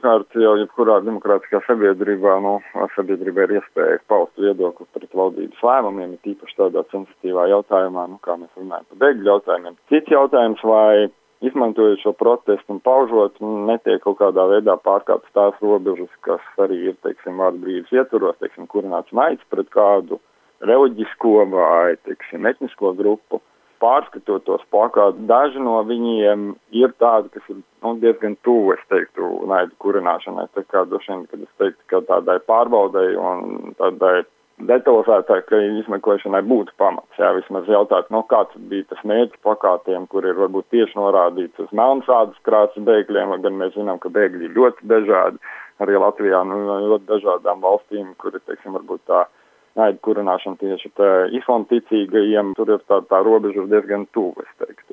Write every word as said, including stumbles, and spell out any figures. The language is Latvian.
pirmkārt, jau jebkurā demokrātiskā sabiedrībā, nu, sabiedrība ir iespēja paust viedokli pret valdības lēmumiem, ir īpaši tādā sensitīvā jautājumā, nu, kā mēs runājam par bēgļu jautājumiem. Cits jautājums, vai izmantojot šo protestu un paužot, netiek kaut kādā veidā pārkāptas tās robežas, kas arī ir, teiksim, vārdu brīvības ietvaros, teiksim, kurināts naids pret kādu reliģisko vai, teiksim, etnisko grupu. Pārskatot tos plakātus, daži no viņiem ir tādi, kas ir nu, diezgan tuvu, es teiktu, naidu kurināšanai. Tā kā droši vien, kad es teiktu, ka tādai pārbaudai un tādai detalizētākai izmeklēšanai būtu pamats. Jā, vismaz jautāt, no kāds bija tas mērķis plakātiem, kur ir varbūt tieši norādīts uz melnsādas krāsas bēgļiem, gan mēs zinām, ka bēgļi ir ļoti dažādi. Arī Latvijā nu, ļoti dažādām valstīm, kur ir, teiksim, varbūt tā naidu kurināšana tieši tā islāma ticīgajiem, tur ir tā, tā robeža diezgan tuvu, es teiktu.